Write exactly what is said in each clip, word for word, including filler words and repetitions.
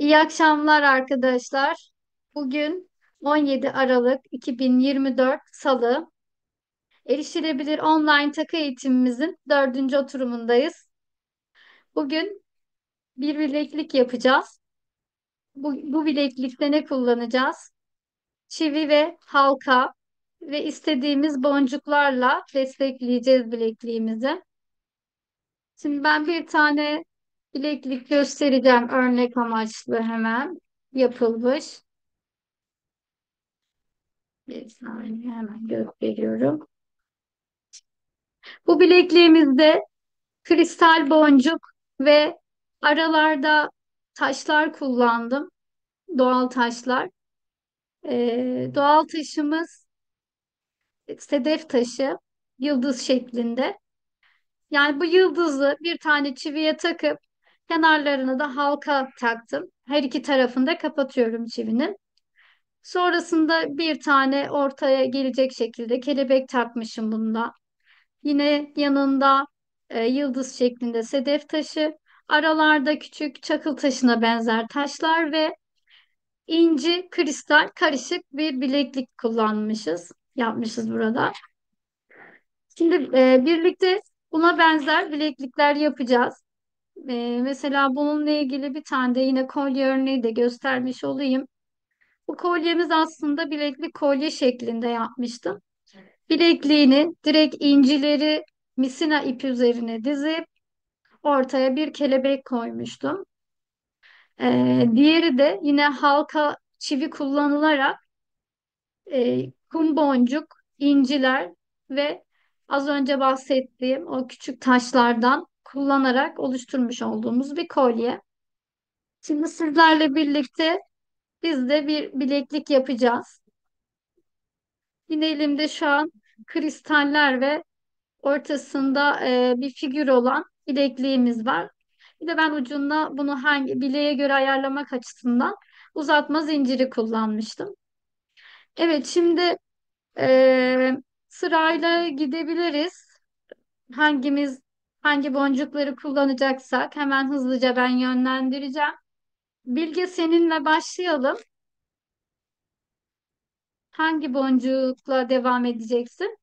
İyi akşamlar arkadaşlar. Bugün on yedi Aralık iki bin yirmi dört Salı. Erişilebilir online takı eğitimimizin dördüncü oturumundayız. Bugün bir bileklik yapacağız. Bu, bu bileklikte ne kullanacağız? Çivi ve halka ve istediğimiz boncuklarla destekleyeceğiz bilekliğimizi. Şimdi ben bir tane bileklik göstereceğim örnek amaçlı hemen yapılmış. Bir saniye hemen gösteriyorum. Bu bilekliğimizde kristal boncuk ve aralarda taşlar kullandım. Doğal taşlar. Ee, doğal taşımız sedef taşı. Yıldız şeklinde. Yani bu yıldızı bir tane çiviye takıp kenarlarını da halka taktım. Her iki tarafını da kapatıyorum çivinin. Sonrasında bir tane ortaya gelecek şekilde kelebek takmışım bunda. Yine yanında e, yıldız şeklinde sedef taşı, aralarda küçük çakıl taşına benzer taşlar ve inci kristal karışık bir bileklik kullanmışız, yapmışız burada. Şimdi e, birlikte buna benzer bileklikler yapacağız. E, mesela bununla ilgili bir tane de yine kolye örneği de göstermiş olayım. Bu kolyemiz aslında bileklik kolye şeklinde yapmıştım. Bilekliğini direkt incileri misina ipi üzerine dizip ortaya bir kelebek koymuştum. Ee, diğeri de yine halka çivi kullanılarak e, kum boncuk, inciler ve az önce bahsettiğim o küçük taşlardan kullanarak oluşturmuş olduğumuz bir kolye. Şimdi sizlerle birlikte biz de bir bileklik yapacağız. Yine elimde şu an kristaller ve ortasında e, bir figür olan bilekliğimiz var. Bir de ben ucunda bunu hangi bileğe göre ayarlamak açısından uzatma zinciri kullanmıştım. Evet, şimdi e, sırayla gidebiliriz. Hangimiz hangi boncukları kullanacaksak hemen hızlıca ben yönlendireceğim. Bilge, seninle başlayalım. Hangi boncukla devam edeceksin?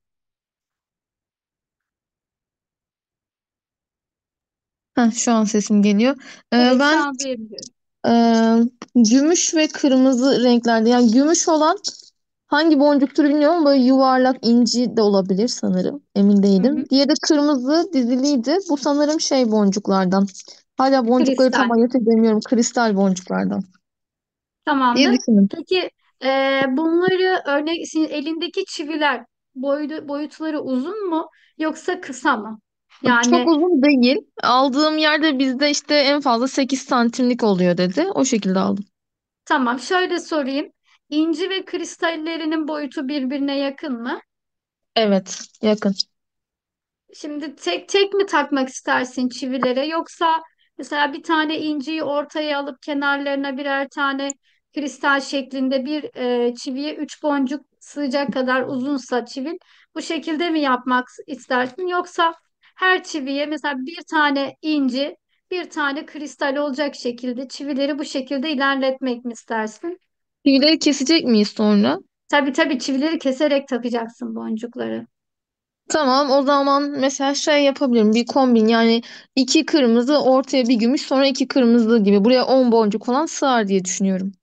Heh, şu an sesim geliyor. Ee, Evet, şu ben an duyabiliyorum. e, gümüş ve kırmızı renklerde, yani gümüş olan hangi boncuktur bilmiyorum, böyle yuvarlak inci de olabilir sanırım, emin Hı hı. değilim. Diğeri de kırmızı diziliydi, bu sanırım şey boncuklardan, hala boncukları tam Kristal. ayırt edemiyorum, kristal boncuklardan diye Tamamdır. düşündüm. Peki e, bunları örnek senin elindeki çiviler boyut, boyutları uzun mu yoksa kısa mı? Çok Yani uzun değil, aldığım yerde bizde işte en fazla sekiz santimlik oluyor dedi, o şekilde aldım. tamam, şöyle sorayım. İnci ve kristallerinin boyutu birbirine yakın mı? Evet, yakın. Şimdi tek tek mi takmak istersin çivilere, yoksa mesela bir tane inciyi ortaya alıp kenarlarına birer tane kristal şeklinde bir e, çiviye üç boncuk sığacak kadar uzunsa çivil, bu şekilde mi yapmak istersin, yoksa her çiviye mesela bir tane inci bir tane kristal olacak şekilde çivileri bu şekilde ilerletmek mi istersin? Tüyleri kesecek miyiz sonra? Tabii tabii, çivileri keserek takacaksın boncukları. Tamam, o zaman mesela şey yapabilirim, bir kombin, yani iki kırmızı ortaya bir gümüş sonra iki kırmızı gibi, buraya on boncuk falan sığar diye düşünüyorum.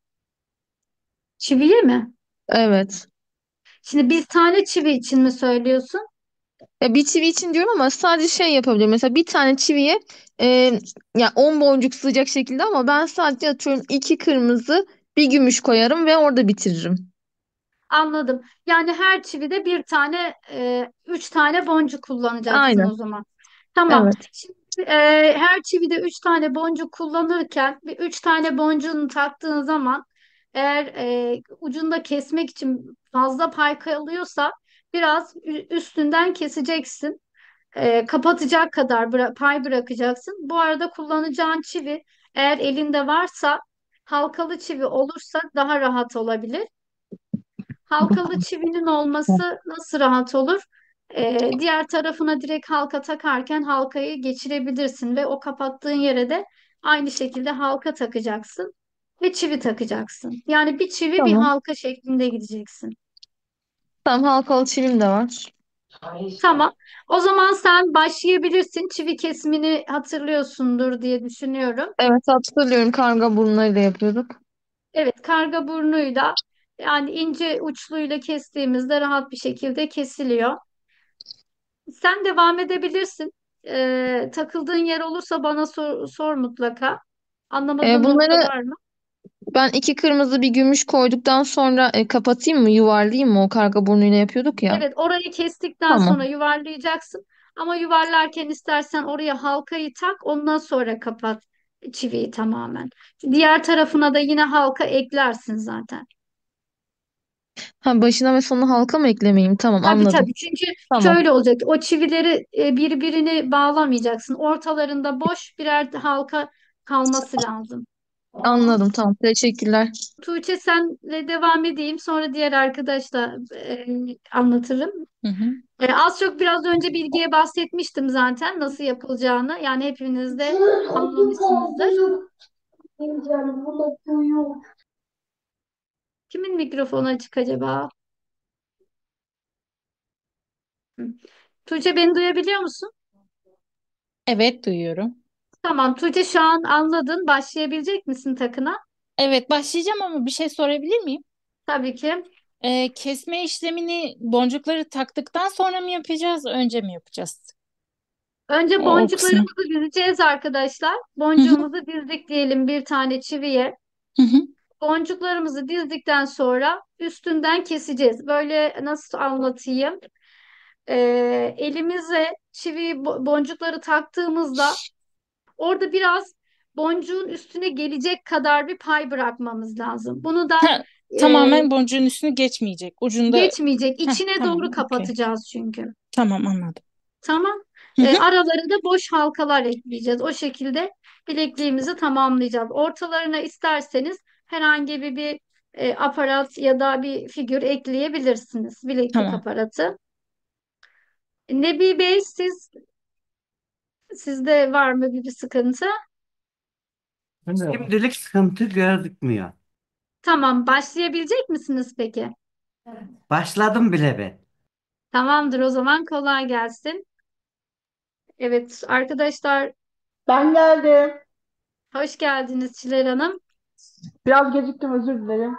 Çiviye mi? Evet. Şimdi bir tane çivi için mi söylüyorsun? Ya bir çivi için diyorum ama sadece şey yapabilirim, mesela bir tane çiviye e, ya on boncuk sığacak şekilde, ama ben sadece atıyorum iki kırmızı bir gümüş koyarım ve orada bitiririm. Anladım. Yani her çivide bir tane, e, üç tane boncuk kullanacaksın o Aynen. zaman. Tamam. Evet. Şimdi e, her çivide üç tane boncuk kullanırken bir üç tane boncuğunu taktığın zaman, eğer e, ucunda kesmek için fazla pay kalıyorsa biraz ü- üstünden keseceksin. E, kapatacak kadar bıra- pay bırakacaksın. Bu arada kullanacağın çivi, eğer elinde varsa halkalı çivi olursa daha rahat olabilir. Halkalı çivinin olması nasıl rahat olur? Ee, diğer tarafına direkt halka takarken halkayı geçirebilirsin ve o kapattığın yere de aynı şekilde halka takacaksın. ve çivi takacaksın. Yani bir çivi bir Tamam. halka şeklinde gideceksin. Tamam, halkalı çivim de var. Tamam. O zaman sen başlayabilirsin. Çivi kesimini hatırlıyorsundur diye düşünüyorum. Evet, hatırlıyorum, karga burnuyla yapıyorduk. Evet, karga burnuyla yani ince uçluyla kestiğimizde rahat bir şekilde kesiliyor. Sen devam edebilirsin. Ee, takıldığın yer olursa bana sor, sor mutlaka. E, Anlamadığın nokta bunları var mı? ben iki kırmızı bir gümüş koyduktan sonra e, kapatayım mı, yuvarlayayım mı? O karga burnuyla yapıyorduk ya. Evet, orayı kestikten sonra Tamam. yuvarlayacaksın. Ama yuvarlarken istersen oraya halkayı tak, ondan sonra kapat çiviyi tamamen. Diğer tarafına da yine halka eklersin zaten. Ha, başına ve sonuna halka mı eklemeyeyim? Tamam, Tabii anladım. tabii. Çünkü Tamam. şöyle olacak. O çivileri e, birbirini bağlamayacaksın. Ortalarında boş birer halka kalması lazım. Anladım. Tamam. Teşekkürler. Tuğçe senle devam edeyim. Sonra diğer arkadaşla e, anlatırım. Hı hı. E, az çok biraz önce bilgiye bahsetmiştim zaten nasıl yapılacağını. Yani hepiniz de anlamışsınızdır. Kimin mikrofonu açık acaba? Hı. Tuğçe beni duyabiliyor musun? Evet, duyuyorum. Tamam Tuğçe şu an anladın. Başlayabilecek misin takına? Evet, başlayacağım ama bir şey sorabilir miyim? Tabii ki. Ee, kesme işlemini boncukları taktıktan sonra mı yapacağız, önce mi yapacağız? Önce O, o kısmı. boncuklarımızı dizeceğiz arkadaşlar. Hı hı, Boncuğumuzu dizdik diyelim bir tane çiviye. hı hı. Boncuklarımızı dizdikten sonra üstünden keseceğiz. Böyle nasıl anlatayım? Ee, elimize çivi bo- boncukları taktığımızda orada biraz boncuğun üstüne gelecek kadar bir pay bırakmamız lazım. Bunu da Ha, e, tamamen boncuğun üstünü geçmeyecek. Ucunda. geçmeyecek. Heh, İçine doğru tamam, okey. kapatacağız çünkü. Tamam, anladım. Tamam. Hı E, hı, aralarında boş halkalar ekleyeceğiz. O şekilde bilekliğimizi tamamlayacağız. Ortalarına isterseniz herhangi bir, bir e, aparat ya da bir figür ekleyebilirsiniz. Bileklik tamam. aparatı. Nebi Bey siz sizde var mı bir, bir sıkıntı? Şimdilik sıkıntı gördük mü ya? Tamam, başlayabilecek misiniz peki? Başladım bile ben. Tamamdır o zaman kolay gelsin. Evet arkadaşlar Ben geldim. hoş geldiniz Çiler Hanım. Biraz geciktim, özür dilerim.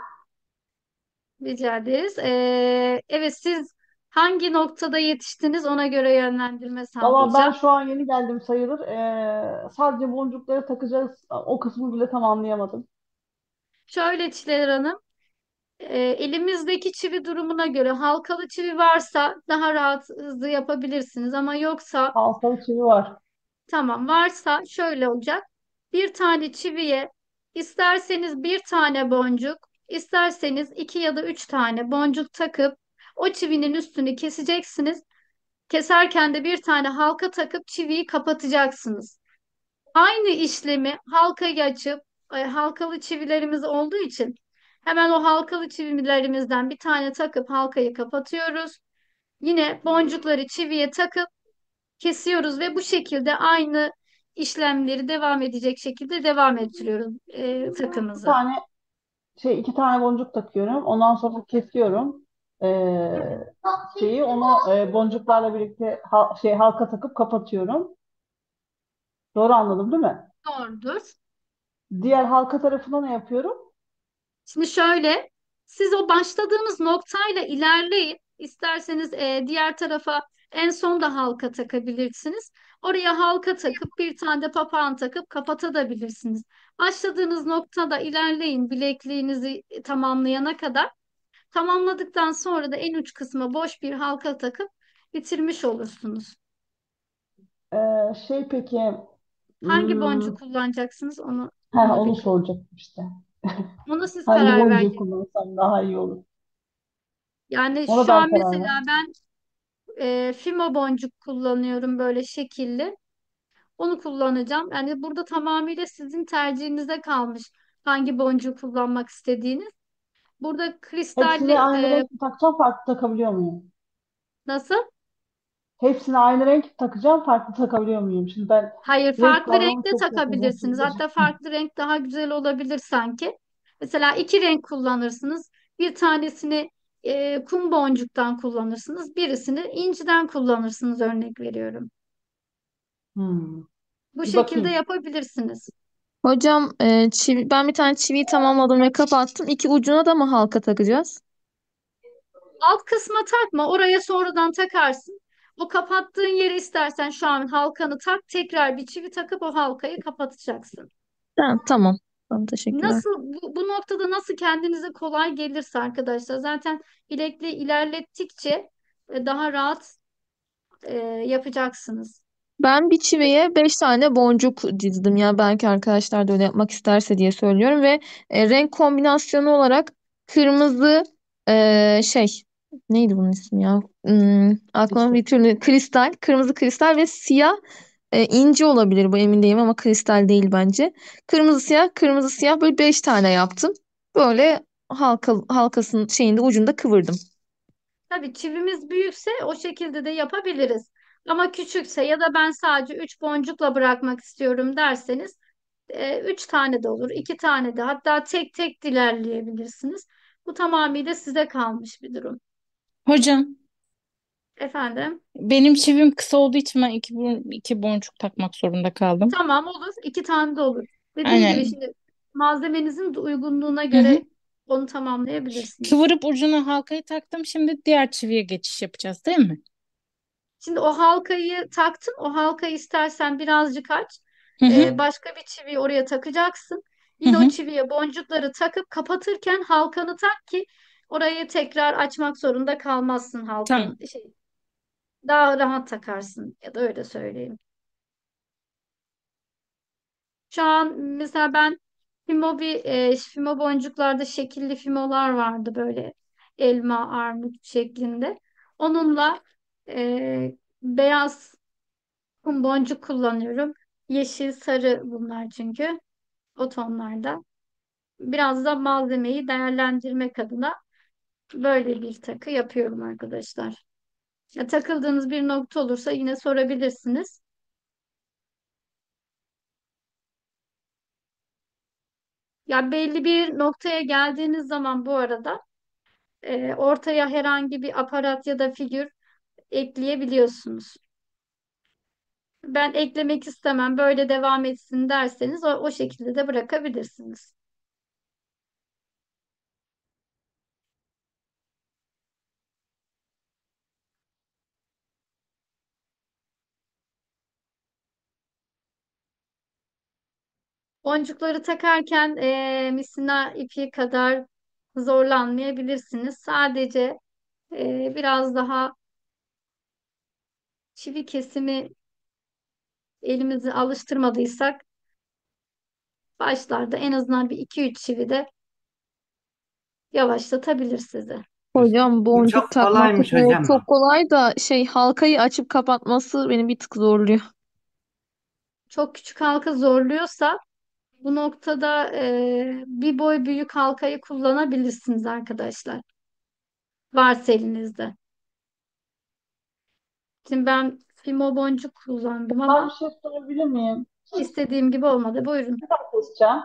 Rica ederiz. Ee, evet siz hangi noktada yetiştiniz ona göre yönlendirme Valla ben sağlayacağım. şu an yeni geldim sayılır. Ee, sadece boncukları takacağız. O kısmı bile tamamlayamadım. Şöyle Çiler Hanım, e, elimizdeki çivi durumuna göre halkalı çivi varsa daha rahat hızlı yapabilirsiniz ama yoksa Halkalı çivi var. tamam varsa şöyle olacak. Bir tane çiviye isterseniz bir tane boncuk, isterseniz iki ya da üç tane boncuk takıp o çivinin üstünü keseceksiniz. Keserken de bir tane halka takıp çiviyi kapatacaksınız. Aynı işlemi halkayı açıp e, halkalı çivilerimiz olduğu için hemen o halkalı çivilerimizden bir tane takıp halkayı kapatıyoruz. Yine boncukları çiviye takıp kesiyoruz ve bu şekilde aynı işlemleri devam edecek şekilde devam ettiriyoruz e, Bir takımızı. tane şey iki tane boncuk takıyorum. Ondan sonra kesiyorum. Ee, şeyi onu e, boncuklarla birlikte ha- şey halka takıp kapatıyorum. Doğru anladım değil mi? Doğrudur. Diğer halka tarafında ne yapıyorum? Şimdi şöyle, siz o başladığınız noktayla ilerleyin. İsterseniz e, diğer tarafa en son da halka takabilirsiniz. Oraya halka takıp bir tane de papağan takıp kapatabilirsiniz. Başladığınız noktada ilerleyin bilekliğinizi tamamlayana kadar. Tamamladıktan sonra da en uç kısma boş bir halka takıp bitirmiş olursunuz. Ee, şey peki, Hangi hmm, boncuk kullanacaksınız onu heh, onu onu bilin. soracaktım işte. Ona siz Hangi karar boncuğu verin. kullansam daha iyi olur. Yani Ona şu ben an karar mesela verdim. ben e, fimo boncuk kullanıyorum böyle şekilli. Onu kullanacağım. Yani burada tamamıyla sizin tercihinize kalmış hangi boncuğu kullanmak istediğiniz. Burada kristalli Hepsini aynı e, renk mi takacağım, farklı takabiliyor muyum? nasıl? Hepsini aynı renk takacağım, farklı takabiliyor muyum? Şimdi ben Hayır renk farklı kavramı renkte çok çok takabilirsiniz. uzun. Hatta farklı renk daha güzel olabilir sanki. Mesela iki renk kullanırsınız. Bir tanesini e, kum boncuktan kullanırsınız. Birisini inciden kullanırsınız, örnek veriyorum. Hmm. Bu Bir şekilde bakayım. yapabilirsiniz. Hocam e, çivi, ben bir tane çiviyi tamamladım ve kapattım. İki ucuna da mı halka takacağız? Alt kısma takma, oraya sonradan takarsın. O kapattığın yere istersen şu an halkanı tak, tekrar bir çivi takıp o halkayı kapatacaksın. Ha, tamam. Tamam, teşekkürler. Nasıl bu, bu noktada nasıl kendinize kolay gelirse arkadaşlar, zaten bilekliği ilerlettikçe e, daha rahat e, yapacaksınız. Ben bir çiviye beş tane boncuk dizdim ya, belki arkadaşlar da öyle yapmak isterse diye söylüyorum ve e, renk kombinasyonu olarak kırmızı, e, şey neydi bunun ismi ya? Hmm, aklıma İşte. bir türlü kristal, kırmızı kristal ve siyah, e, inci olabilir, bu emin değilim ama kristal değil bence. Kırmızı siyah, kırmızı siyah, böyle beş tane yaptım. Böyle halka, halkasının şeyinde ucunda kıvırdım. Tabii çivimiz büyükse o şekilde de yapabiliriz. Ama küçükse ya da ben sadece üç boncukla bırakmak istiyorum derseniz e, üç tane de olur, iki tane de, hatta tek tek dilerleyebilirsiniz. Bu tamamıyla size kalmış bir durum. Hocam, Efendim? benim çivim kısa olduğu için ben iki, bon- iki boncuk takmak zorunda kaldım. Tamam, olur. İki tane de olur. Dediğim gibi Aynen. şimdi malzemenizin de uygunluğuna Hı hı. göre onu tamamlayabilirsiniz. Kıvırıp ucuna halkayı taktım. Şimdi diğer çiviye geçiş yapacağız, değil mi? Şimdi o halkayı taktın. O halkayı istersen birazcık aç. Hı hı. Ee, başka bir çiviyi oraya takacaksın. Hı Yine o hı. çiviye boncukları takıp kapatırken halkanı tak ki orayı tekrar açmak zorunda kalmazsın Tamam. halkanın. Şey, daha rahat takarsın ya da öyle söyleyeyim. Şu an mesela ben Fimo bir e, Fimo boncuklarda şekilli Fimolar vardı, böyle elma, armut şeklinde. Onunla e, beyaz kum boncuk kullanıyorum. Yeşil, sarı bunlar çünkü o tonlarda. Biraz da malzemeyi değerlendirmek adına böyle bir takı yapıyorum arkadaşlar. Ya, takıldığınız bir nokta olursa yine sorabilirsiniz. Ya belli bir noktaya geldiğiniz zaman bu arada e, ortaya herhangi bir aparat ya da figür ekleyebiliyorsunuz. Ben eklemek istemem, böyle devam etsin derseniz o, o şekilde de bırakabilirsiniz. Boncukları takarken e, misina ipi kadar zorlanmayabilirsiniz. Sadece e, biraz daha çivi kesimi elimizi alıştırmadıysak başlarda en azından bir iki üç çivi de yavaşlatabilir sizi. Hocam Bu boncuk çok takmak kolaymış kısmı hocam çok o. kolay da şey, halkayı açıp kapatması beni bir tık zorluyor. Çok küçük halka zorluyorsa bu noktada e, bir boy büyük halkayı kullanabilirsiniz arkadaşlar. Varsa elinizde. Şimdi ben Fimo boncuk kullandım Ben ama bir şey sorabilir miyim? istediğim gibi olmadı. Buyurun. Ne kadar keseceğim?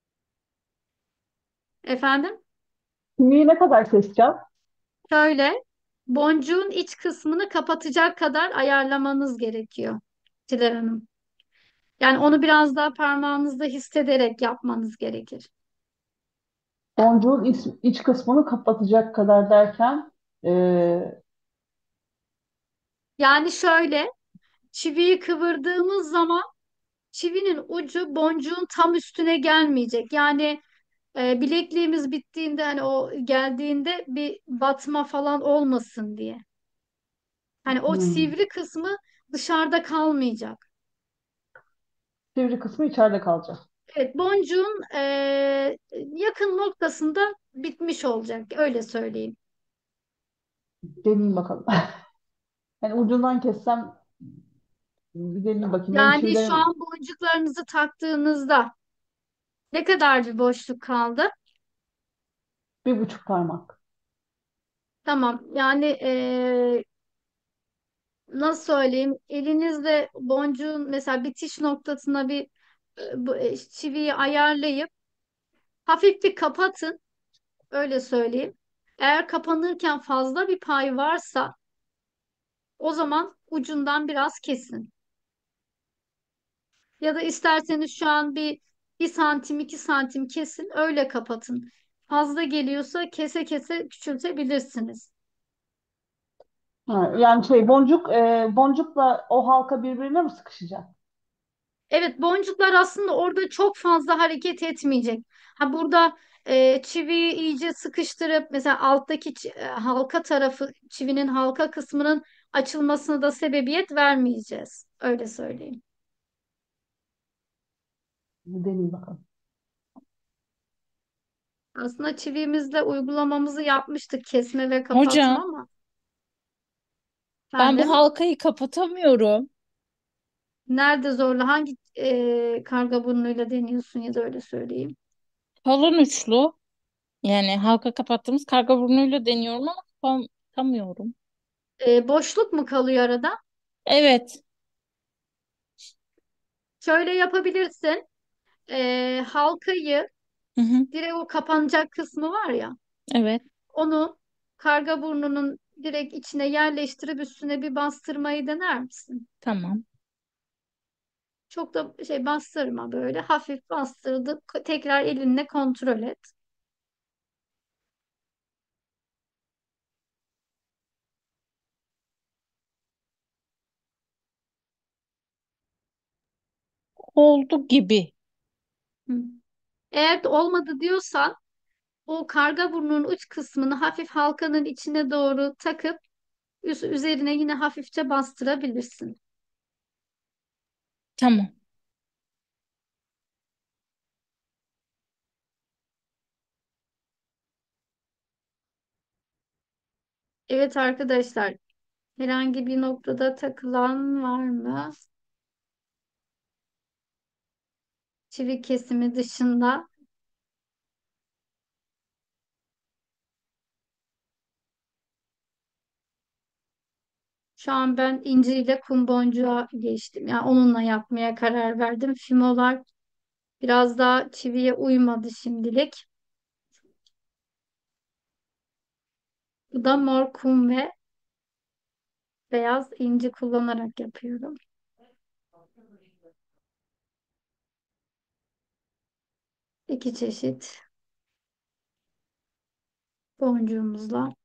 Efendim? Kimiyi ne kadar keseceğim? Şöyle, boncuğun iç kısmını kapatacak kadar ayarlamanız gerekiyor Çiler Hanım. Yani onu biraz daha parmağınızda hissederek yapmanız gerekir. Boncuğun iç, iç kısmını kapatacak kadar derken e, Yani şöyle, çiviyi kıvırdığımız zaman çivinin ucu boncuğun tam üstüne gelmeyecek. Yani e, bilekliğimiz bittiğinde, hani o geldiğinde bir batma falan olmasın diye. Hani o hmm, sivri kısmı dışarıda kalmayacak. sivri kısmı içeride kalacak. Evet, boncuğun e, yakın noktasında bitmiş olacak. Öyle söyleyeyim. Deneyeyim bakalım. Yani ucundan kessem bir deneyeyim bakayım. Benim Yani şu çivilerim an boncuklarınızı taktığınızda ne kadar bir boşluk kaldı? bir buçuk parmak. Tamam. Yani e, nasıl söyleyeyim? Elinizde boncuğun mesela bitiş noktasına bir e, bu, e, çiviyi ayarlayıp Hafif bir kapatın, öyle söyleyeyim. Eğer kapanırken fazla bir pay varsa o zaman ucundan biraz kesin. Ya da isterseniz şu an bir bir santim iki santim kesin öyle kapatın. Fazla geliyorsa kese kese küçültebilirsiniz. Ha, yani şey boncuk e, boncukla o halka birbirine mi sıkışacak? Evet, boncuklar aslında orada çok fazla hareket etmeyecek. Ha burada e, çiviyi iyice sıkıştırıp mesela alttaki çi- e, halka tarafı, çivinin halka kısmının açılmasına da sebebiyet vermeyeceğiz. Öyle söyleyeyim. Bir deneyim bakalım. Aslında çivimizle uygulamamızı yapmıştık, kesme ve kapatma, Hocam, ama ben bu efendim, halkayı kapatamıyorum. nerede zorla, hangi e, karga burnuyla deniyorsun, ya da öyle söyleyeyim. Kalın uçlu. Yani halka kapattığımız karga burnuyla deniyorum ama kapatamıyorum. E, boşluk mu kalıyor arada? Evet. Şöyle yapabilirsin. E, halkayı, Hı hı. direkt o kapanacak kısmı var ya, Evet. onu karga burnunun direkt içine yerleştirip üstüne bir bastırmayı dener misin? Tamam. Çok da şey bastırma, böyle hafif bastırdı. Tekrar elinle kontrol et. Oldu gibi. Hı. Eğer de olmadı diyorsan o karga burnunun uç kısmını hafif halkanın içine doğru takıp üst, üzerine yine hafifçe bastırabilirsin. Tamam. Evet arkadaşlar, herhangi bir noktada takılan var mı? Çivi kesimi dışında. Şu an ben inci ile kum boncuğa geçtim. Yani onunla yapmaya karar verdim. Fimolar biraz daha çiviye uymadı şimdilik. Bu da mor kum ve beyaz inci kullanarak yapıyorum. İki çeşit boncuğumuzla.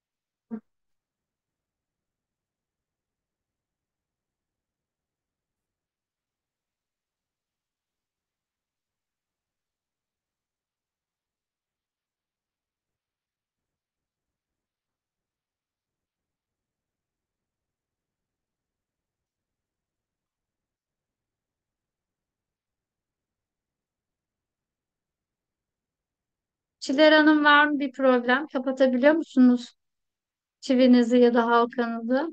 Çiler Hanım, var mı bir problem? Kapatabiliyor musunuz çivinizi ya da halkanızı?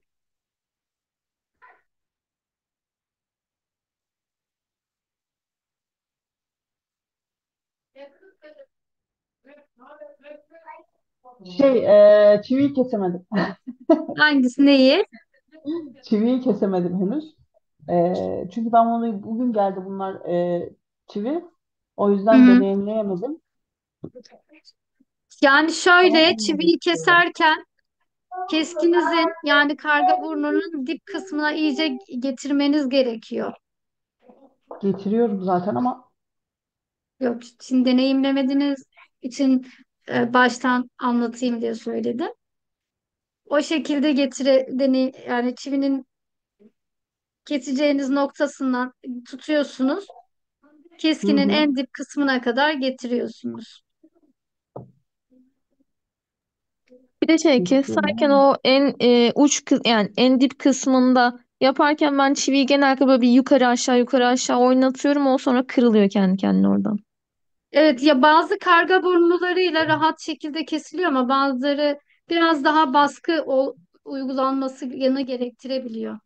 Şey e, çiviyi kesemedim. Hangisi, neyi? Çiviyi kesemedim henüz. E, çünkü ben bunu bugün geldi bunlar e, çivi. O Hı yüzden hı. deneyimleyemedim. Yani Ama şöyle, olmadı çiviyi diyorlar. keserken keskinizin, yani karga burnunun dip kısmına iyice getirmeniz gerekiyor. Getiriyorum zaten ama Yok, şimdi deneyimlemediğiniz için e, baştan anlatayım diye söyledim. O şekilde getire deney, yani çivinin keseceğiniz noktasından tutuyorsunuz. hı Keskinin hı, en dip kısmına kadar getiriyorsunuz. Bir de şey getiriyorum keserken ama o en e, uç kı- yani en dip kısmında yaparken ben çiviyi genellikle böyle bir yukarı aşağı yukarı aşağı oynatıyorum. O sonra kırılıyor kendi kendine oradan. Evet ya, bazı karga burunlularıyla rahat şekilde kesiliyor ama bazıları biraz daha baskı ol- uygulanması yanı gerektirebiliyor.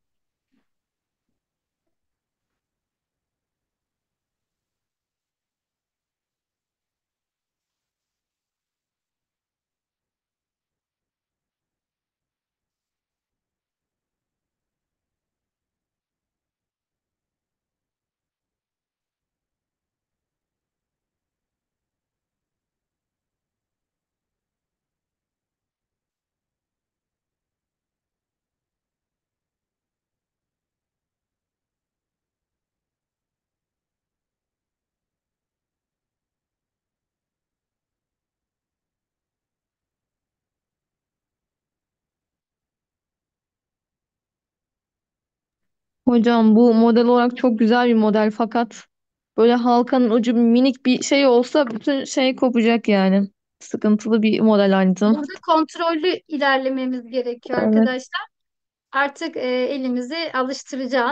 Hocam bu model olarak çok güzel bir model fakat böyle halkanın ucu minik bir şey olsa bütün şey kopacak yani. Sıkıntılı bir model aynı zamanda. Burada kontrollü ilerlememiz gerekiyor Evet. arkadaşlar. Artık e, elimizi alıştıracağız.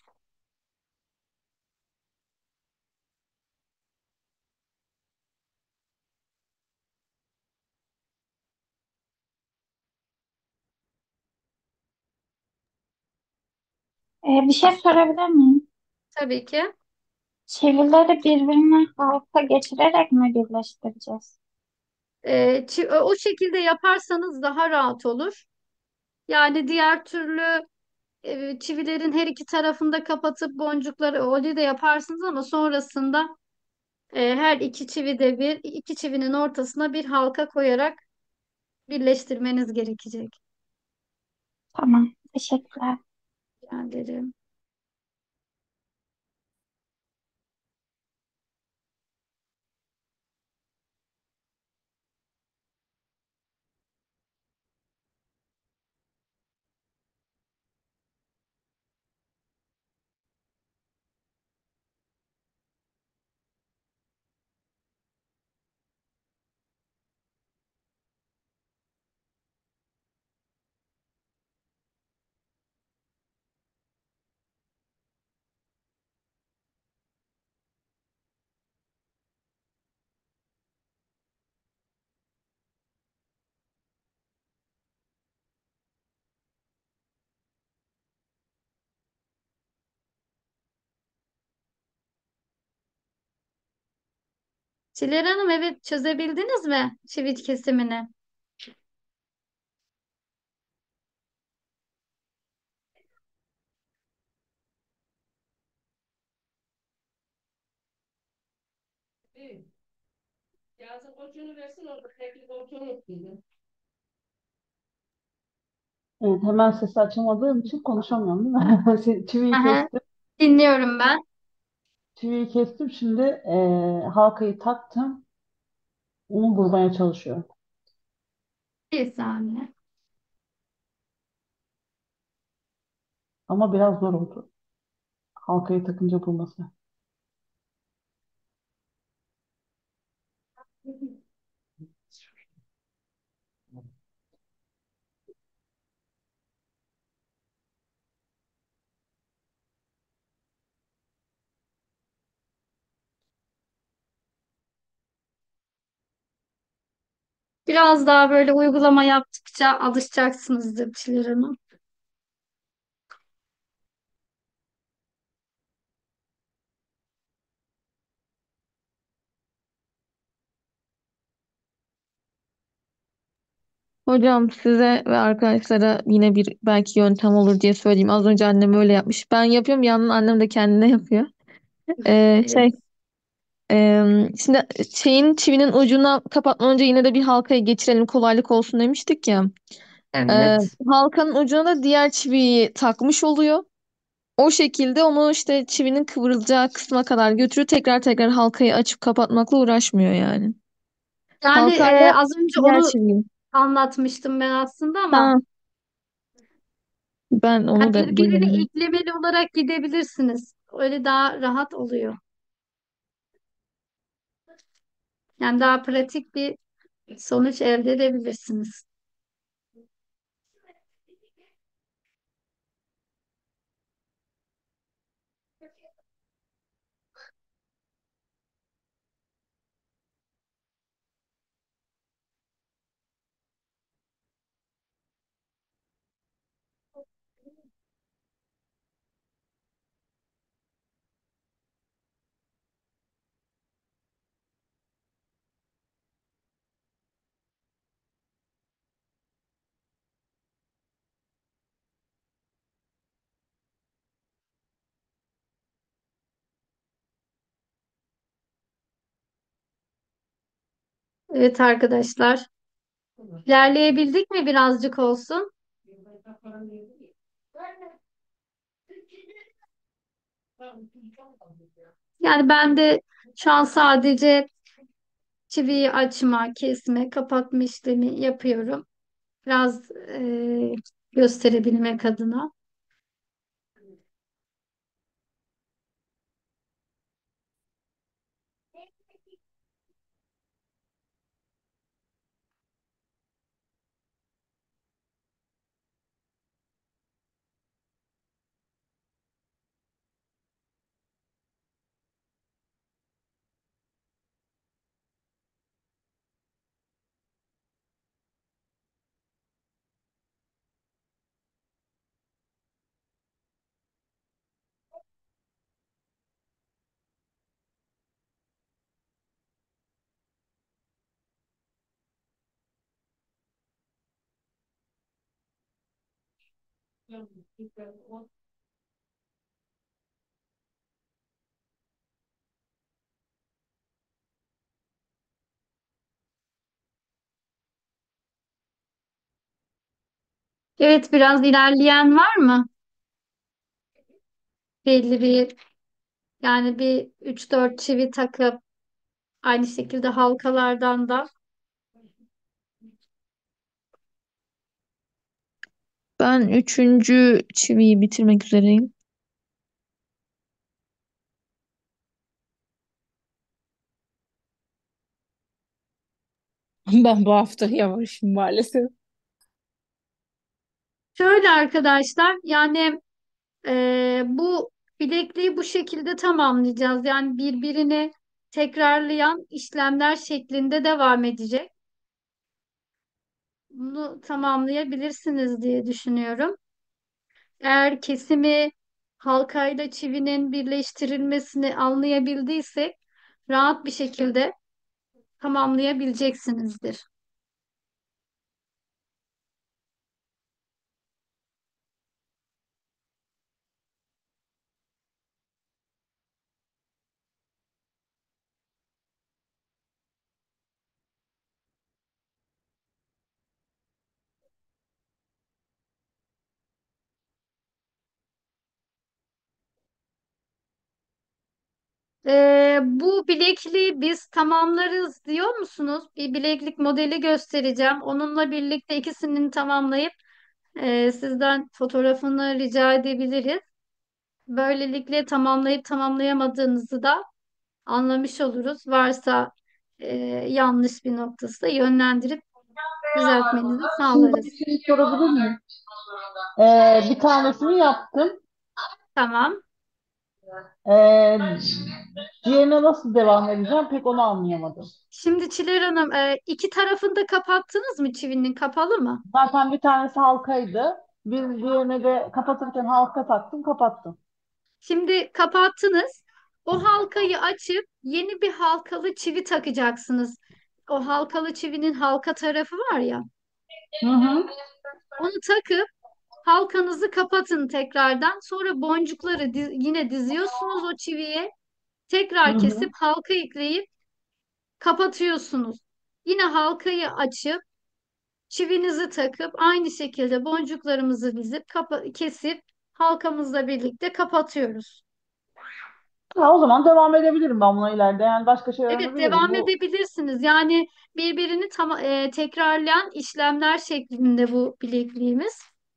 Ee, bir şey sorabilir miyim? Tabii ki. Çivileri birbirine halka geçirerek mi birleştireceğiz? E, çi- o şekilde yaparsanız daha rahat olur. Yani diğer türlü e, çivilerin her iki tarafını da kapatıp boncukları öyle de yaparsınız ama sonrasında e, her iki çivi de bir iki çivinin ortasına bir halka koyarak birleştirmeniz gerekecek. Tamam, teşekkürler. Yani Çiler Hanım, evet, çözebildiniz mi çivi kesimini? Evet, hemen sesi açamadığım için konuşamıyorum değil mi? Şey, Çiviyi Aha, kestim. dinliyorum ben. Çiviyi kestim. Şimdi eee, halkayı taktım. Onu bulmaya çalışıyorum. Bir saniye. Ama biraz zor oldu. Halkayı takınca bulması. Biraz daha böyle uygulama yaptıkça alışacaksınızdır Çiler Hanım. Hocam size ve arkadaşlara yine bir belki yöntem olur diye söyleyeyim. Az önce annem öyle yapmış. Ben yapıyorum, yanında annem de kendine yapıyor. Ee, Evet. şey e, şimdi şeyin çivinin ucuna kapatmadan önce yine de bir halkaya geçirelim kolaylık olsun demiştik ya. Ee, Evet. halkanın ucuna da diğer çiviyi takmış oluyor. O şekilde onu işte çivinin kıvrılacağı kısma kadar götürüyor. Tekrar tekrar halkayı açıp kapatmakla uğraşmıyor yani. Yani e, Halkayla az önce diğer onu çiviyi. anlatmıştım ben aslında ama Ha, ben yani onu da birbirini duymadım. eklemeli olarak gidebilirsiniz. Öyle daha rahat oluyor. Yani daha pratik bir sonuç elde edebilirsiniz. Evet arkadaşlar. İlerleyebildik mi birazcık olsun? Yani ben de şu an sadece çiviyi açma, kesme, kapatma işlemi yapıyorum. Biraz e, gösterebilmek adına. Evet, biraz ilerleyen var mı? Belli bir, yani bir üç dört çivi takıp aynı şekilde halkalardan da. Ben üçüncü çiviyi bitirmek üzereyim. Ben bu hafta yavaşım maalesef. Şöyle arkadaşlar, yani e, bu bilekliği bu şekilde tamamlayacağız. Yani birbirini tekrarlayan işlemler şeklinde devam edecek. Bunu tamamlayabilirsiniz diye düşünüyorum. Eğer kesimi halkayla çivinin birleştirilmesini anlayabildiysek rahat bir şekilde tamamlayabileceksinizdir. Ee, bu bilekliği biz tamamlarız diyor musunuz? Bir bileklik modeli göstereceğim. Onunla birlikte ikisini tamamlayıp e, sizden fotoğrafını rica edebiliriz. Böylelikle tamamlayıp tamamlayamadığınızı da anlamış oluruz. Varsa e, yanlış bir noktası da yönlendirip düzeltmenizi Şimdi ben sağlarız. bir şey sorabilir miyim? Ee, bir tanesini yaptım. Tamam. Ee, Diğerine nasıl devam edeceğim? Pek onu anlayamadım. Şimdi Çiler Hanım, e, iki tarafını da kapattınız mı çivinin? Kapalı mı? Zaten bir tanesi halkaydı. Bir diğerine de kapatırken halka taktım, kapattım. Şimdi kapattınız. O halkayı açıp yeni bir halkalı çivi takacaksınız. O halkalı çivinin halka tarafı var ya. Hı hı. Onu takıp halkanızı kapatın tekrardan. Sonra boncukları diz- yine diziyorsunuz o çiviye. Hı Tekrar hı. kesip halka ekleyip kapatıyorsunuz. Yine halkayı açıp çivinizi takıp aynı şekilde boncuklarımızı dizip kapa- kesip halkamızla birlikte kapatıyoruz. Ha, o zaman devam edebilirim ben buna ileride. Yani başka şey Evet, öğrenebilirim. devam Bu edebilirsiniz. Yani birbirini tam, e, tekrarlayan işlemler şeklinde bu bilekliğimiz.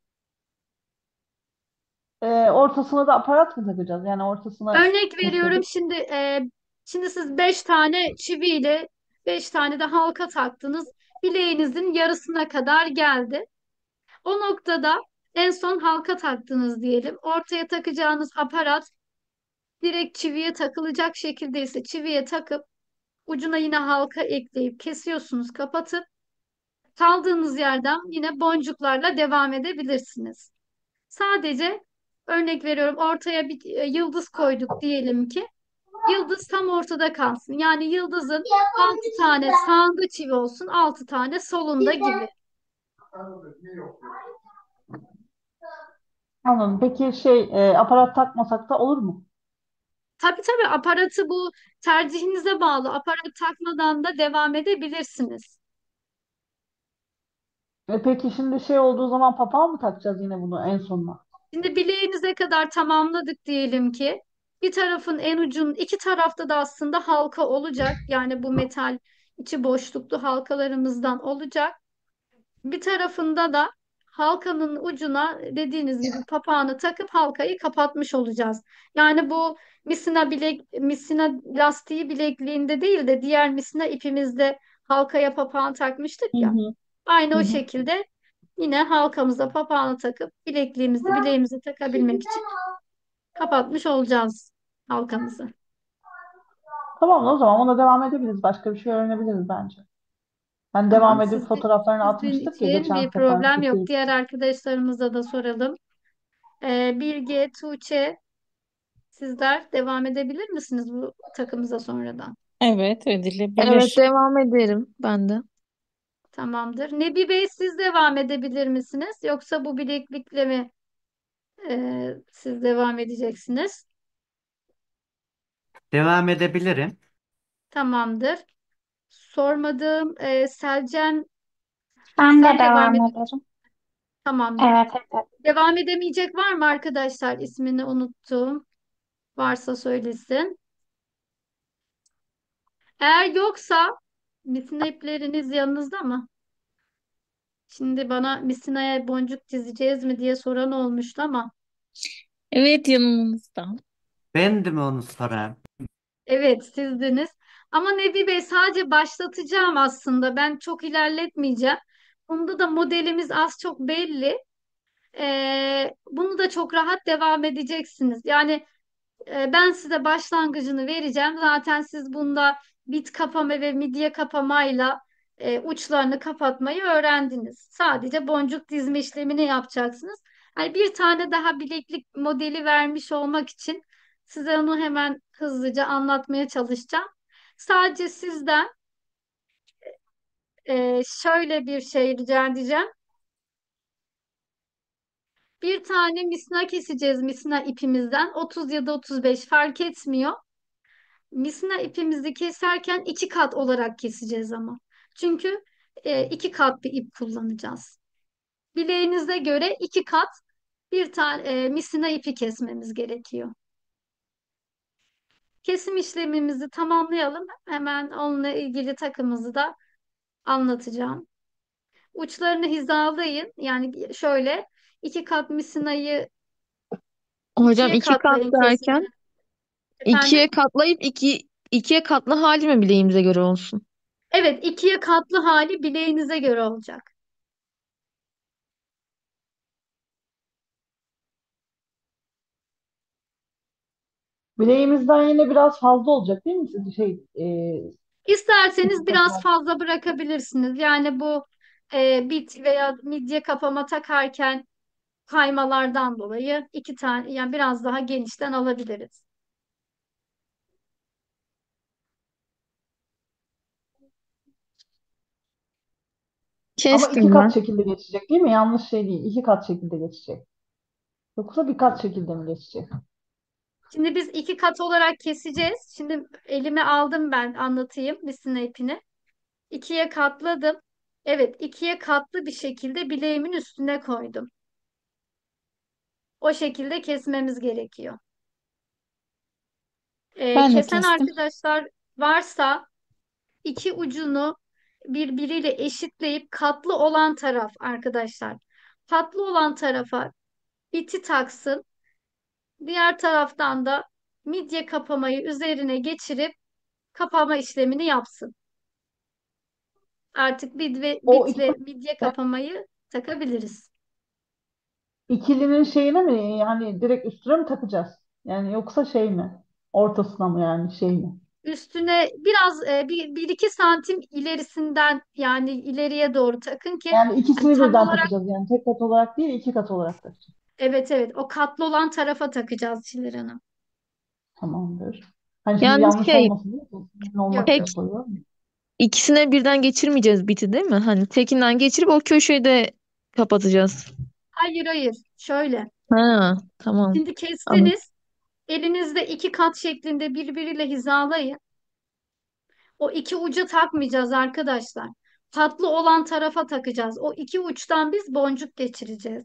e, ortasına da aparat mı takacağız? Yani ortasına Örnek veriyorum, kestirip. şimdi e, şimdi siz beş tane çiviyle beş tane de halka taktınız. Bileğinizin yarısına kadar geldi. O noktada en son halka taktınız diyelim. Ortaya takacağınız aparat direkt çiviye takılacak şekilde ise çiviye takıp ucuna yine halka ekleyip kesiyorsunuz, kapatıp kaldığınız yerden yine boncuklarla devam edebilirsiniz. Sadece örnek veriyorum, ortaya bir e, yıldız koyduk diyelim ki. Yıldız tam ortada kalsın. Yani yıldızın altı tane sağında çivi olsun, altı tane solunda gibi. Anladım. Peki şey e, aparat takmasak da olur mu? Tabii tabii, aparatı bu tercihinize bağlı. Aparat takmadan da devam edebilirsiniz. E, peki şimdi şey olduğu zaman papağan mı takacağız yine bunu en sonuna? Şimdi bileğinize kadar tamamladık diyelim ki. Bir tarafın en ucun, iki tarafta da aslında halka olacak. Yani bu metal içi boşluklu halkalarımızdan olacak. Bir tarafında da halkanın ucuna dediğiniz gibi papağanı takıp halkayı kapatmış olacağız. Yani bu misina bilek, misina lastiği bilekliğinde değil de diğer misina ipimizde halkaya papağan takmıştık Hı ya. hı. Aynı Hı o hı. şekilde yine halkamıza papağanı takıp bilekliğimizi bileğimize takabilmek için kapatmış olacağız halkamızı. Tamam, o zaman ona devam edebiliriz. Başka bir şey öğrenebiliriz bence. Hani devam Tamam, edip sizin, fotoğraflarını sizin atmıştık ya için geçen bir sefer problem yok. fikir. Diğer arkadaşlarımıza da soralım. Ee, Bilge, Tuğçe, sizler devam edebilir misiniz bu takımıza sonradan? Evet, Evet, edilebilir. devam ederim ben de. Tamamdır. Nebi Bey, siz devam edebilir misiniz? Yoksa bu bileklikle mi Ee, siz devam edeceksiniz. Devam edebilirim. Tamamdır. Sormadığım e, Selcem, Ben de sen devam devam et. ederim. Tamamdır. Evet, evet. Devam edemeyecek var mı arkadaşlar? İsmini unuttum. Varsa söylesin. Eğer yoksa misina ipleriniz yanınızda mı? Şimdi bana misinaya boncuk dizeceğiz mi diye soran olmuştu ama Evet, yanımızda. Ben de mi onu sorayım? evet sizdiniz. Ama Nebi Bey sadece başlatacağım aslında. Ben çok ilerletmeyeceğim. Bunda da modelimiz az çok belli. Ee, bunu da çok rahat devam edeceksiniz. Yani e, ben size başlangıcını vereceğim. Zaten siz bunda bit kapama ve midye kapamayla e, uçlarını kapatmayı öğrendiniz. Sadece boncuk dizme işlemini yapacaksınız. Yani bir tane daha bileklik modeli vermiş olmak için size onu hemen hızlıca anlatmaya çalışacağım. Sadece sizden e, şöyle bir şey rica edeceğim. Bir tane misina keseceğiz misina ipimizden. otuz ya da otuz beş fark etmiyor. Misina ipimizi keserken iki kat olarak keseceğiz ama. Çünkü e, iki kat bir ip kullanacağız. Bileğinize göre iki kat bir tane e, misina ipi kesmemiz gerekiyor. Kesim işlemimizi tamamlayalım. Hemen onunla ilgili takımızı da anlatacağım. Uçlarını hizalayın. Yani şöyle iki kat misinayı Hocam ikiye iki kat katlayın derken kesimini. Efendim? ikiye katlayıp iki ikiye katlı hali mi bileğimize göre olsun? Evet, ikiye katlı hali bileğinize göre olacak. Bileğimizden yine biraz fazla olacak değil mi? Siz şey e, iki İsterseniz biraz katlar. fazla bırakabilirsiniz. Yani bu e, bit veya midye kapama takarken kaymalardan dolayı iki tane yani biraz daha genişten alabiliriz. Ama iki Kestim kat ben. şekilde geçecek değil mi? Yanlış şey değil. İki kat şekilde geçecek. Yoksa bir kat şekilde mi geçecek? Şimdi biz iki kat olarak keseceğiz. Şimdi elime aldım ben anlatayım misina ipini. İkiye katladım. Evet, ikiye katlı bir şekilde bileğimin üstüne koydum. O şekilde kesmemiz gerekiyor. E, Ben de kesen kestim. arkadaşlar varsa iki ucunu birbiriyle eşitleyip katlı olan taraf arkadaşlar. Katlı olan tarafa biti taksın. Diğer taraftan da midye kapamayı üzerine geçirip kapama işlemini yapsın. Artık bit ve, O bit iki ve midye kapamayı takabiliriz. ikilinin şeyine mi yani direkt üstüne mi takacağız? Yani yoksa şey mi? Ortasına mı yani şey mi? Üstüne biraz e, bir, bir iki santim ilerisinden yani ileriye doğru takın ki Yani hani ikisini tam birden olarak takacağız yani tek kat olarak değil iki kat olarak takacağız. evet evet o katlı olan tarafa takacağız Çilir Hanım. Tamamdır. Hani şimdi Yani yanlış şey olmasın değil mi? Emin Yok olmak da yok. tek yapılıyor. ikisine birden geçirmeyeceğiz biti değil mi? Hani tekinden geçirip o köşeyi de kapatacağız. Hayır hayır. Şöyle. Ha, tamam. Şimdi Anladım. kestiniz. Elinizde iki kat şeklinde birbiriyle hizalayın. O iki uca takmayacağız arkadaşlar. Katlı olan tarafa takacağız. O iki uçtan biz boncuk geçireceğiz.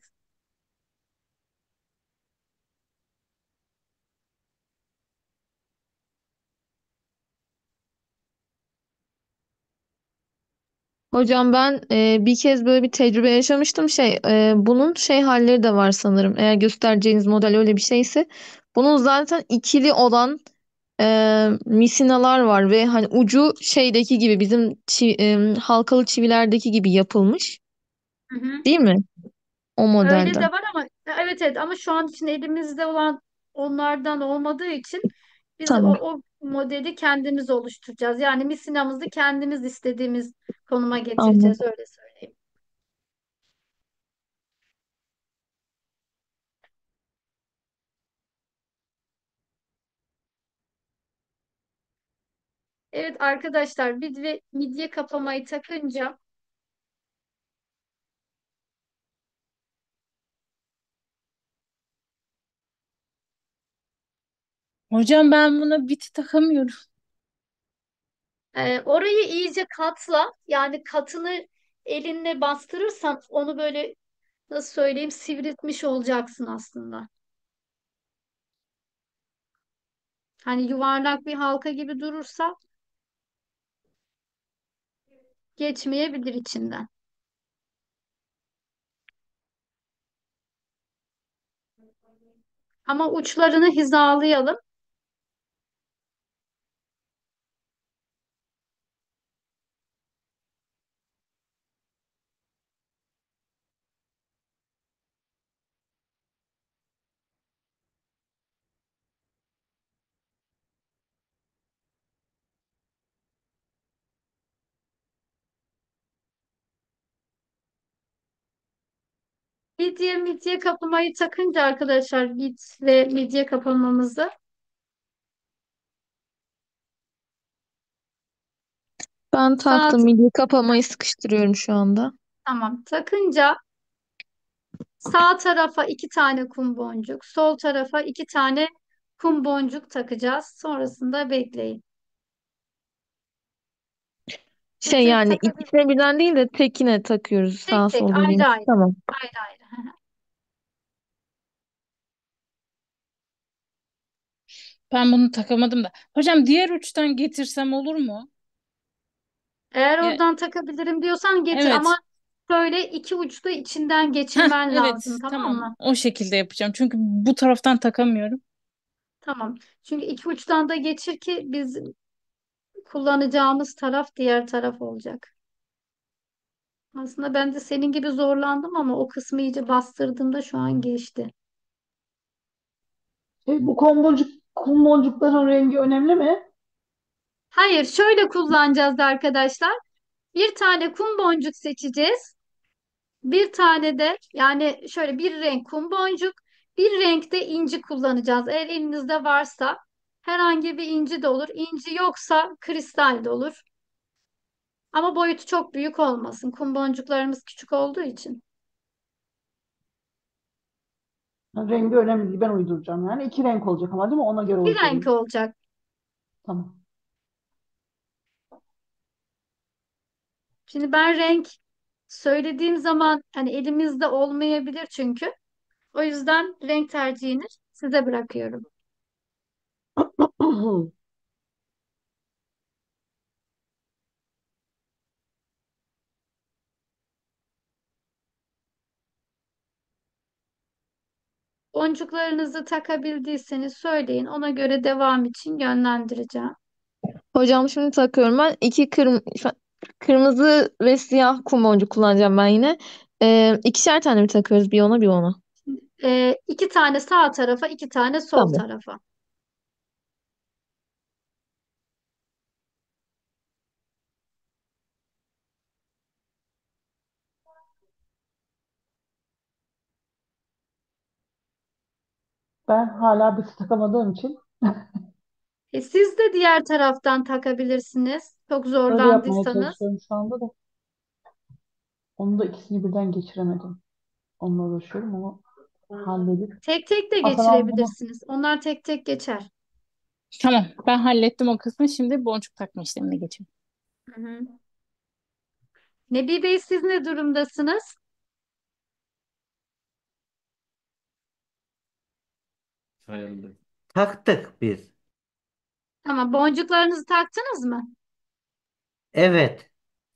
Hocam ben e, bir kez böyle bir tecrübe yaşamıştım. Şey, e, bunun şey halleri de var sanırım. Eğer göstereceğiniz model öyle bir şeyse, bunun zaten ikili olan e, misinalar var ve hani ucu şeydeki gibi bizim çi- e, halkalı çivilerdeki gibi yapılmış, Hı hı. değil mi? O Öyle de modelden. var ama evet evet ama şu an için elimizde olan onlardan olmadığı için biz o, Tamam. o modeli kendimiz oluşturacağız. Yani misinamızı kendimiz istediğimiz konuma getireceğiz Anladım. öyle söyleyeyim. Evet arkadaşlar midye, midye kapamayı takınca Hocam ben buna biti takamıyorum. Ee, orayı iyice katla. Yani katını elinle bastırırsan onu böyle, nasıl söyleyeyim, sivriltmiş olacaksın aslında. Hani yuvarlak bir halka gibi durursa geçmeyebilir içinden. Ama uçlarını hizalayalım. Midye, midye kapamayı takınca arkadaşlar, bit ve midye kapamamızı, Ben sağ taktım. Milli kapamayı sıkıştırıyorum şu anda. tamam, takınca sağ tarafa iki tane kum boncuk, sol tarafa iki tane kum boncuk takacağız. Sonrasında bekleyin. Tek Şey tek yani takabilir. ikisine birden değil de tekine takıyoruz Tek sağ tek, sol ayrı dediğimiz. ayrı. Tamam. Ayrı ayrı. Ben bunu takamadım da. Hocam diğer uçtan getirsem olur mu? Eğer Ya oradan takabilirim diyorsan getir, ama evet. böyle iki uçta içinden Heh, geçirmen lazım, evet tamam tamam. mı? O şekilde yapacağım. Çünkü bu taraftan takamıyorum. Tamam. Çünkü iki uçtan da geçir ki biz kullanacağımız taraf diğer taraf olacak. Aslında ben de senin gibi zorlandım ama o kısmı iyice bastırdığımda şu an geçti. Şey, bu kum boncuk, kum boncukların rengi önemli mi? Hayır, şöyle kullanacağız arkadaşlar. Bir tane kum boncuk seçeceğiz. Bir tane de, yani şöyle, bir renk kum boncuk, bir renkte inci kullanacağız. Eğer elinizde varsa herhangi bir inci de olur. İnci yoksa kristal de olur. Ama boyutu çok büyük olmasın. Kum boncuklarımız küçük olduğu için. Rengi önemli değil. Ben uyduracağım yani. İki renk olacak ama değil mi? Ona göre Bir renk uydurayım. olacak. Tamam. Şimdi ben renk söylediğim zaman hani elimizde olmayabilir çünkü. O yüzden renk tercihini size bırakıyorum. Boncuklarınızı takabildiyseniz söyleyin. Ona göre devam için yönlendireceğim. Hocam şimdi takıyorum ben. İki kırm kırmızı ve siyah kum boncuk kullanacağım ben yine. Ee, ikişer tane mi takıyoruz? Bir ona bir ona. Ee, iki tane sağ tarafa, iki tane sol Tamam. tarafa. Ben hala bir takamadığım için E, siz de diğer taraftan takabilirsiniz. Çok öyle yapmaya zorlandıysanız. çalışıyorum şu anda da. Onu da ikisini birden geçiremedim. Onunla uğraşıyorum ama halledip. Tek tek de Hasan al bunu. geçirebilirsiniz. Onlar tek tek geçer. Tamam. Ben hallettim o kısmı. Şimdi boncuk takma işlemine geçiyorum. Hı hı. Nebi Bey, siz ne durumdasınız? Taktık biz. Tamam, boncuklarınızı taktınız mı? Evet.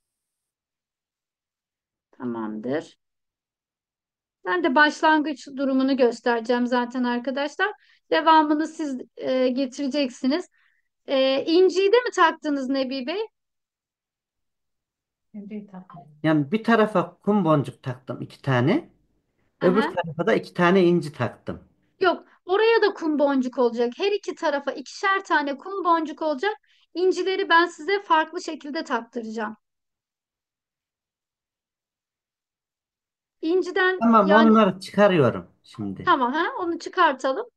Tamamdır. Ben de başlangıç durumunu göstereceğim zaten arkadaşlar. Devamını siz e, getireceksiniz. E, inciyi de mi taktınız Nebi Bey? Yani bir tarafa kum boncuk taktım iki tane. Öbür Aha. tarafa da iki tane inci taktım. Yok, oraya da kum boncuk olacak. Her iki tarafa ikişer tane kum boncuk olacak. İncileri ben size farklı şekilde taktıracağım. İnciden Tamam, yani, onları çıkarıyorum şimdi. tamam, ha, onu çıkartalım.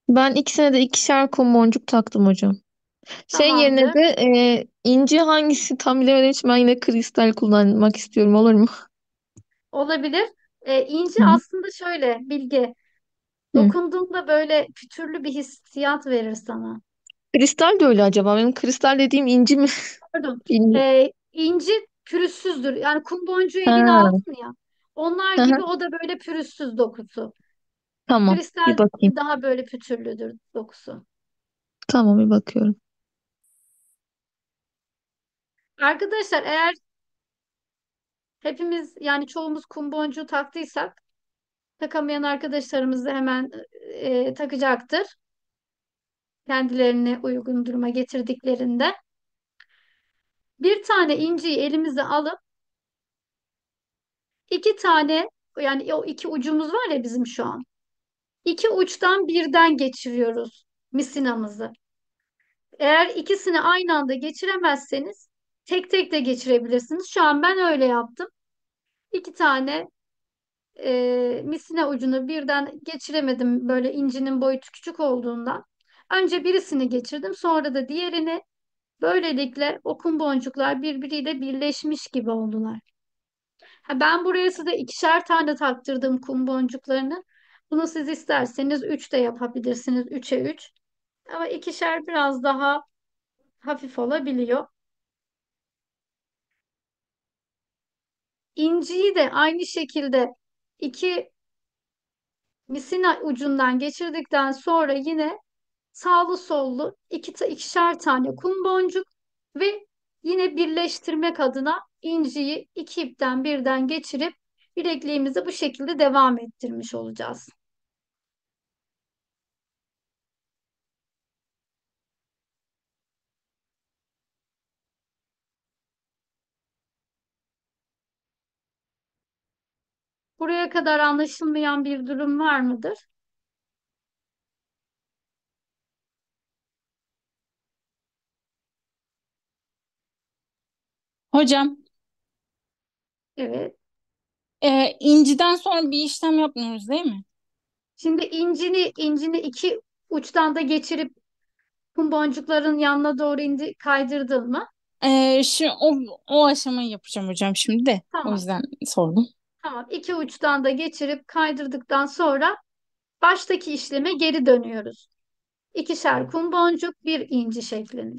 Ben ikisine de ikişer kum boncuk taktım hocam. Şey yerine Tamamdır. de e, inci hangisi tam bilemedim için ben yine kristal kullanmak istiyorum, olur mu? Olabilir. Ee, inci Hı. aslında şöyle Bilge, Hı. dokunduğunda böyle pütürlü bir hissiyat verir sana. Kristal de öyle acaba. Benim kristal dediğim inci mi? Pardon. Bilmiyorum. Ee, inci pürüzsüzdür. Yani kum boncuğu eline Ha. aldın ya. Onlar Hı hı. gibi o da böyle pürüzsüz dokusu. Tamam. Bir Kristal bakayım. daha böyle pütürlüdür dokusu. Tamam, bir bakıyorum. Arkadaşlar eğer hepimiz yani çoğumuz kum boncuğu taktıysak takamayan arkadaşlarımız da hemen e, takacaktır. Kendilerine uygun duruma getirdiklerinde. Bir tane inciyi elimize alıp iki tane yani o iki ucumuz var ya bizim şu an. İki uçtan birden geçiriyoruz misinamızı. Eğer ikisini aynı anda geçiremezseniz tek tek de geçirebilirsiniz. Şu an ben öyle yaptım. İki tane e, misina ucunu birden geçiremedim böyle incinin boyutu küçük olduğundan. Önce birisini geçirdim, sonra da diğerini. Böylelikle okun boncuklar birbiriyle birleşmiş gibi oldular. Ha, ben buraya size ikişer tane taktırdım kum boncuklarını. Bunu siz isterseniz üç de yapabilirsiniz. Üçe üç. Ama ikişer biraz daha hafif olabiliyor. İnciyi de aynı şekilde iki misina ucundan geçirdikten sonra yine sağlı sollu iki, ta- ikişer tane kum boncuk ve yine birleştirmek adına inciyi iki ipten birden geçirip bilekliğimizi bu şekilde devam ettirmiş olacağız. Buraya kadar anlaşılmayan bir durum var mıdır? Hocam, Evet. e, inciden sonra bir işlem yapmıyoruz değil mi? Şimdi incini incini iki uçtan da geçirip kum boncukların yanına doğru indi, kaydırdın mı? E, şu o, o aşamayı yapacağım hocam şimdi de. O Tamam. yüzden sordum. Tamam. İki uçtan da geçirip kaydırdıktan sonra baştaki işleme geri dönüyoruz. İkişer kum boncuk, bir inci şeklinde.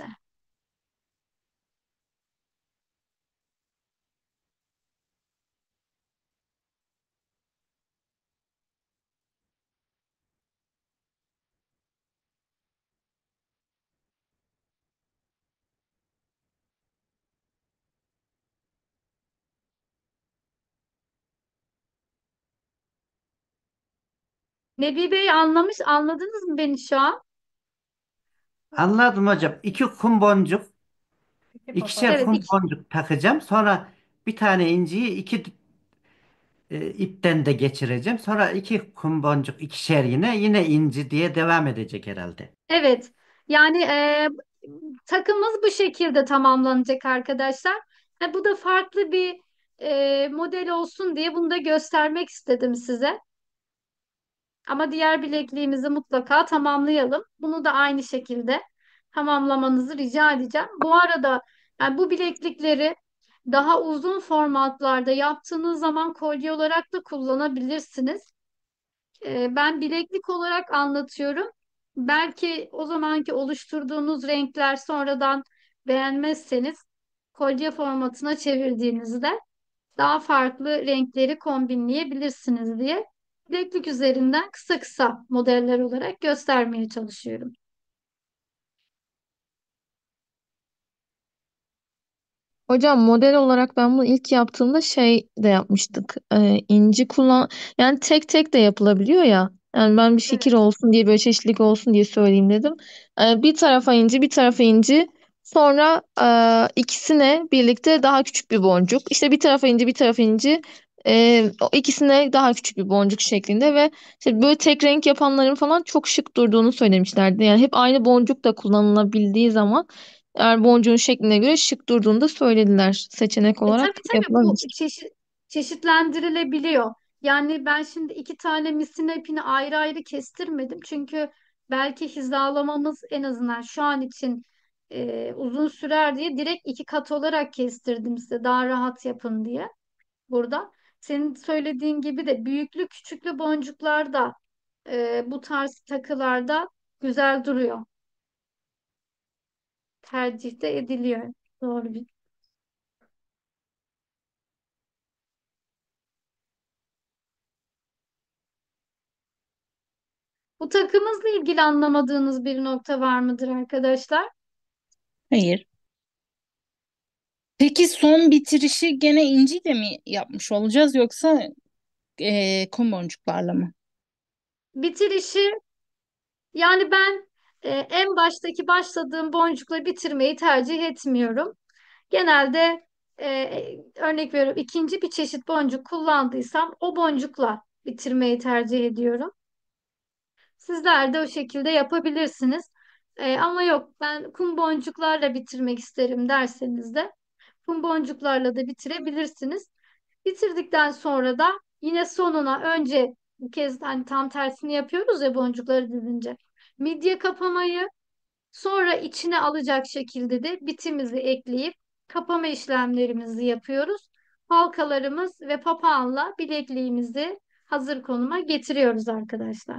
Nebi Bey anlamış, anladınız mı beni şu an? Anladım hocam. İki kum boncuk, ikişer Evet, kum iki, boncuk takacağım. Sonra bir tane inciyi iki e, ipten de geçireceğim. Sonra iki kum boncuk, ikişer yine yine inci diye devam edecek herhalde. evet. Yani e, takımız bu şekilde tamamlanacak arkadaşlar. Ha, bu da farklı bir e, model olsun diye bunu da göstermek istedim size. Ama diğer bilekliğimizi mutlaka tamamlayalım. Bunu da aynı şekilde tamamlamanızı rica edeceğim. Bu arada yani bu bileklikleri daha uzun formatlarda yaptığınız zaman kolye olarak da kullanabilirsiniz. Ee, ben bileklik olarak anlatıyorum. Belki o zamanki oluşturduğunuz renkler sonradan beğenmezseniz kolye formatına çevirdiğinizde daha farklı renkleri kombinleyebilirsiniz diye bileklik üzerinden kısa kısa modeller olarak göstermeye çalışıyorum. Hocam model olarak ben bunu ilk yaptığımda şey de yapmıştık. Ee, inci kullan yani tek tek de yapılabiliyor ya. Yani ben bir fikir Evet. olsun diye, böyle çeşitlilik olsun diye söyleyeyim dedim. Ee, bir tarafa inci, bir tarafa inci. Sonra e, ikisine birlikte daha küçük bir boncuk. İşte bir tarafa inci, bir tarafa inci. Ee, o ikisine daha küçük bir boncuk şeklinde ve işte böyle tek renk yapanların falan çok şık durduğunu söylemişlerdi. Yani hep aynı boncuk da kullanılabildiği zaman eğer boncuğun şekline göre şık durduğunu da söylediler. Seçenek E, olarak tabii tabii bu yapılabilir. çeşit, çeşitlendirilebiliyor. Yani ben şimdi iki tane misina ipini ayrı ayrı kestirmedim. Çünkü belki hizalamamız en azından şu an için e, uzun sürer diye direkt iki kat olarak kestirdim size daha rahat yapın diye burada. Senin söylediğin gibi de büyüklü küçüklü boncuklar da e, bu tarz takılarda güzel duruyor. Tercih de ediliyor. Doğru bir. Bu takımızla ilgili anlamadığınız bir nokta var mıdır arkadaşlar? Hayır. Peki son bitirişi gene inciyle mi yapmış olacağız yoksa e, kum boncuklarla mı? Bitirişi yani ben e, en baştaki başladığım boncukla bitirmeyi tercih etmiyorum. Genelde e, örnek veriyorum ikinci bir çeşit boncuk kullandıysam o boncukla bitirmeyi tercih ediyorum. Sizler de o şekilde yapabilirsiniz. E, ama yok ben kum boncuklarla bitirmek isterim derseniz de kum boncuklarla da bitirebilirsiniz. Bitirdikten sonra da yine sonuna önce bu kez hani tam tersini yapıyoruz ya boncukları dizince. Midye kapamayı sonra içine alacak şekilde de bitimizi ekleyip kapama işlemlerimizi yapıyoruz. Halkalarımız ve papağanla bilekliğimizi hazır konuma getiriyoruz arkadaşlar.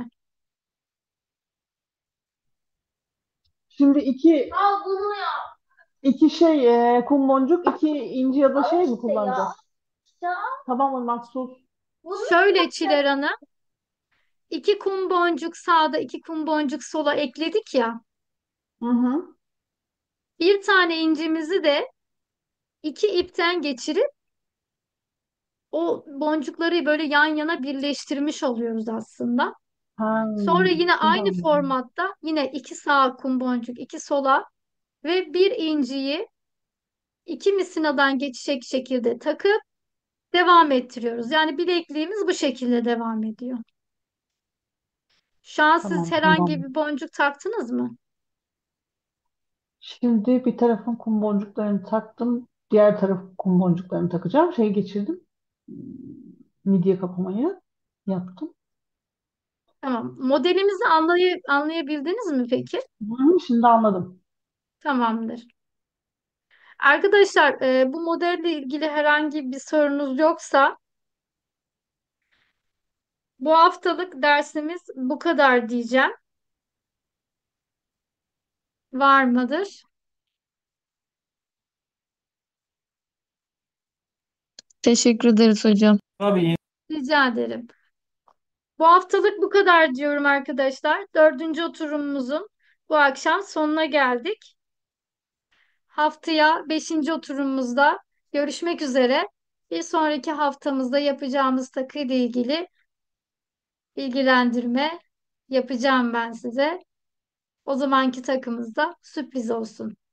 Şimdi iki iki şey e, kum boncuk, iki inci ya da şey mi kullanacağız? Tamam mı Maksus? Şöyle Çiler Hanım, iki kum boncuk sağda, iki kum boncuk sola ekledik ya. Hı hı. Bir tane incimizi de iki ipten geçirip o boncukları böyle yan yana birleştirmiş oluyoruz aslında. Ha, Sonra yine şimdi aynı anladım. formatta yine iki sağ kum boncuk, iki sola ve bir inciyi iki misinadan geçecek şekilde takıp devam ettiriyoruz. Yani bilekliğimiz bu şekilde devam ediyor. Şu an siz Tamam, herhangi tamam. bir boncuk taktınız mı? Şimdi bir tarafın kum boncuklarını taktım. Diğer tarafın kum boncuklarını takacağım. Şey geçirdim. Hmm, Midye kapamayı yaptım. Tamam. Modelimizi anlay anlayabildiniz mi peki? Hı, şimdi anladım. Tamamdır. Arkadaşlar, e, bu modelle ilgili herhangi bir sorunuz yoksa bu haftalık dersimiz bu kadar diyeceğim. Var mıdır? Teşekkür ederiz hocam. Tabii. Rica ederim. Bu haftalık bu kadar diyorum arkadaşlar. Dördüncü oturumumuzun bu akşam sonuna geldik. Haftaya beşinci oturumumuzda görüşmek üzere. Bir sonraki haftamızda yapacağımız takıyla ilgili bilgilendirme yapacağım ben size. O zamanki takımızda sürpriz olsun.